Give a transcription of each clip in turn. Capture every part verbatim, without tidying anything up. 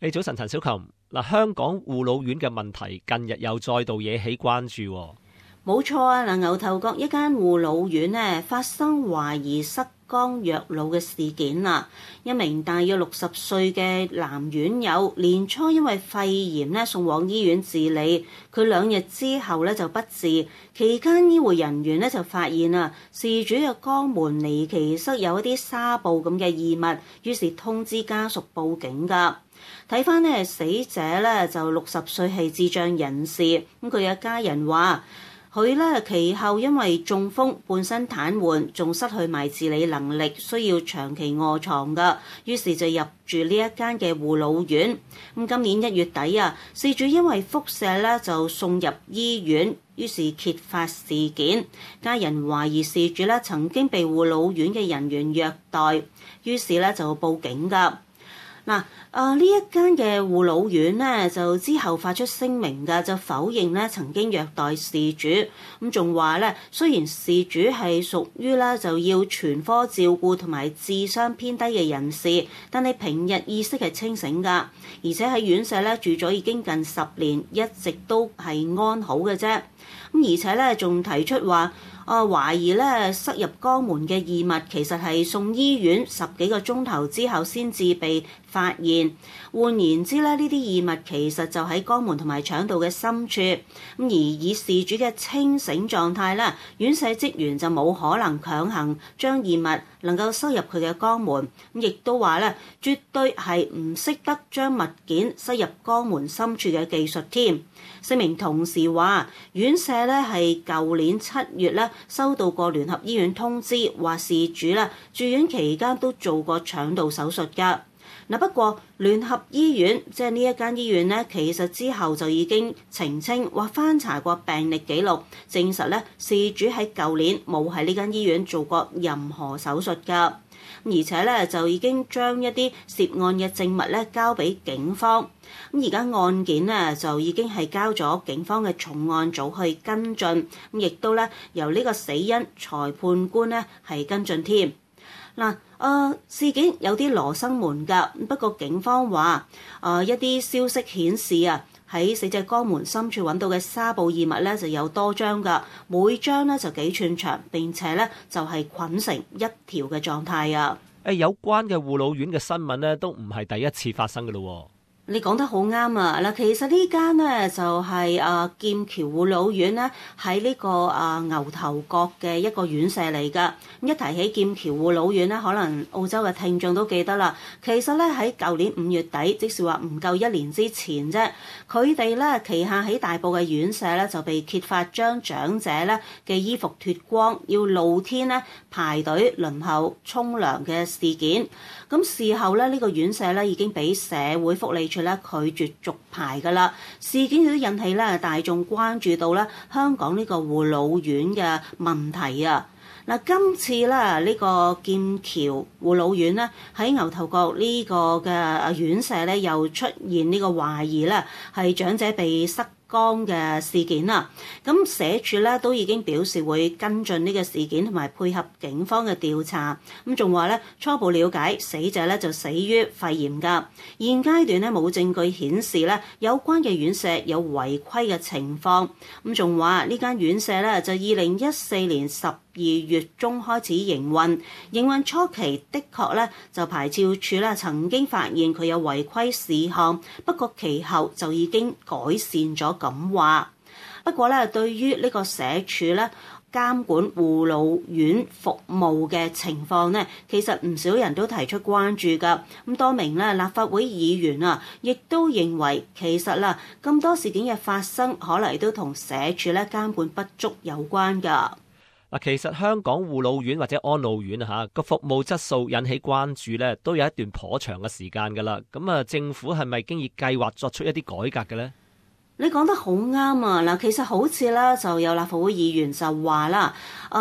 誒，早晨，陳小琴。嗱，香港護老院嘅問題近日又再度惹起關注。 冇錯啊！嗱，牛頭角一間護老院呢發生懷疑失肛虐老嘅事件啦。一名大約六十歲嘅男院友年初因為肺炎呢送往醫院治理，佢兩日之後呢就不治。期間醫護人員呢就發現啊，事主嘅肛門離奇塞有一啲紗布咁嘅異物，於是通知家屬報警㗎。睇返呢死者呢就六十歲係智障人士，咁佢嘅家人話，佢咧其後因為中風，半身癱瘓，仲失去埋自理能力，需要長期臥床㗎。於是就入住呢一間嘅護老院。咁今年一月底啊，事主因為腹瀉咧就送入醫院，於是揭發事件。家人懷疑事主咧曾經被護老院嘅人員虐待，於是咧就報警㗎。嗱，啊呢一間嘅護老院呢，就之後發出聲明㗎，就否認咧曾經虐待事主，咁仲話咧，雖然事主係屬於咧就要全科照顧同埋智商偏低嘅人士，但係平日意識係清醒㗎，而且喺院舍咧住咗已經近十年，一直都係安好嘅啫。咁而且咧仲提出話，啊懷疑咧塞入肛門嘅異物其實係送醫院十幾個鐘頭之後先至被發現。換言之咧，呢啲異物其實就喺肛門同埋腸道嘅深處。咁而以事主嘅清醒狀態咧，院舍職員就冇可能強行將異物能夠收入佢嘅肛門。咁亦都話咧，絕對係唔識得將物件塞入肛門深處嘅技術添。聲明同時話，院舍咧係舊年七月咧收到過聯合醫院通知，話事主咧住院期間都做過腸道手術㗎。嗱，不過聯合醫院即係呢一間醫院咧，其實之後就已經澄清話翻查過病歷記錄，證實咧事主喺舊年冇喺呢間醫院做過任何手術㗎。而且咧就已經將一啲涉案嘅證物咧交俾警方。咁而家案件呢，就已經係交咗警方嘅重案組去跟進，咁亦都咧由呢個死因裁判官咧係跟進添。嗱，誒事件有啲羅生門㗎，不過警方話誒一啲消息顯示啊，喺死者肛門深處揾到嘅紗布異物咧就有多張㗎，每張咧就幾寸長，並且咧就係捆成一條嘅狀態啊！ 誒，有關嘅護老院嘅新聞咧，都唔係第一次發生㗎咯。 你講得好啱啊！嗱，其實呢間呢就係誒劍橋護老院咧，喺呢個誒牛頭角嘅一個院舍嚟㗎。一提起劍橋護老院咧，可能澳洲嘅聽眾都記得啦。其實咧喺舊年五月底，即是話唔夠一年之前啫，佢哋咧旗下喺大埔嘅院舍咧就被揭發將長者咧嘅衣服脫光，要露天咧排隊輪候沖涼嘅事件。咁事後咧呢個院舍咧已經俾社會福利處咧拒絕續牌㗎啦。事件亦都引起咧大眾關注到咧香港呢個護老院嘅問題啊！嗱，今次咧呢個劍橋護老院咧喺牛頭角呢個嘅院舍咧又出現呢個懷疑咧係長者被塞肛嘅事件啦，咁社署咧都已經表示會跟進呢個事件同埋配合警方嘅調查，咁仲話咧初步了解死者咧就死於肺炎㗎，現階段咧冇證據顯示咧有關嘅院舍有違規嘅情況，咁仲話呢間院舍咧就二零一四年十二月中開始營運，營運初期的確咧就牌照處咧曾經發現佢有違規事項，不過其後就已經改善咗咁話。不過咧，對於呢個社署咧監管護老院服務嘅情況呢，其實唔少人都提出關注㗎。咁多名咧立法會議員啊，亦都認為其實啦咁多事件嘅發生，可能都同社署咧監管不足有關㗎。 嗱，其實香港護老院或者安老院啊嚇個服務質素引起關注咧，都有一段頗長嘅時間㗎啦。咁啊，政府係咪經已計劃作出一啲改革嘅咧？ 你講得好啱啊！嗱，其實好似啦，就有立法會議員就話啦，誒、呃、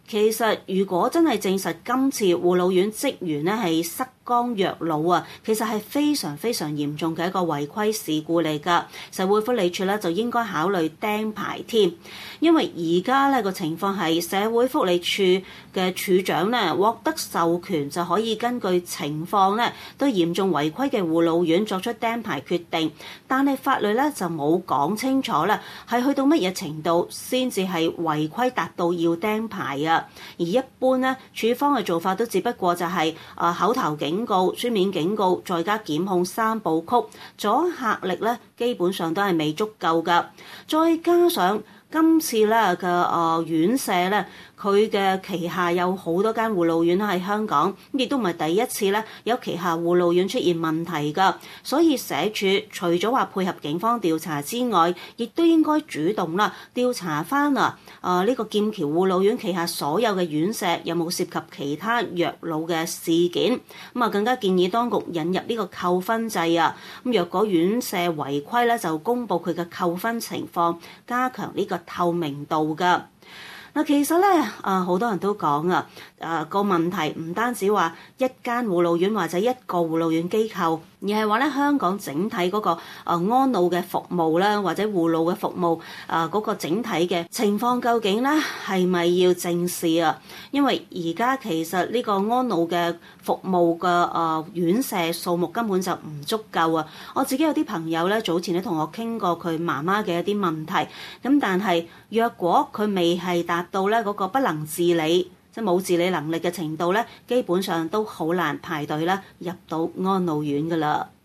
其實如果真係證實今次護老院職員咧係失剛虐老啊，其實係非常非常嚴重嘅一個違規事故嚟㗎。社會福利署咧就應該考慮釘牌添，因為而家咧個情況係社會福利署嘅署長咧獲得授權就可以根據情況咧對嚴重違規嘅護老院作出釘牌決定，但係法律咧就冇講清楚啦，係去到乜嘢程度先至係違規達到要釘牌啊？而一般咧署方嘅做法都只不過就係、是、啊、呃、口頭警告、書面警告，再加檢控三部曲，阻嚇力咧基本上都係未足夠㗎。再加上今次咧嘅誒院舍咧，佢嘅旗下有好多間護老院喺香港，亦都唔係第一次咧有旗下護老院出現問題㗎。所以社署除咗話配合警方調查之外，亦都應該主動啦調查翻啊誒呢個劍橋護老院旗下所有嘅院舍有冇涉及其他虐老嘅事件。咁啊，更加建議當局引入呢個扣分制啊。咁若果院舍違規咧，就公佈佢嘅扣分情況，加強呢個透明度㗎。嗱，其實咧，啊好多人都講啊，誒個問題唔單止話一間護老院或者一個護老院機構，而係話咧香港整體嗰個誒安老嘅服務啦，或者護老嘅服務誒嗰個整體嘅情況究竟咧係咪要正視啊？因為而家其實呢個安老嘅服務嘅誒院舍數目根本就唔足夠啊！我自己有啲朋友咧早前咧同我傾過佢媽媽嘅一啲問題，咁但係若果佢未係達到咧嗰個不能自理，即係冇自理能力嘅程度咧，基本上都好難排隊啦入到安老院㗎啦。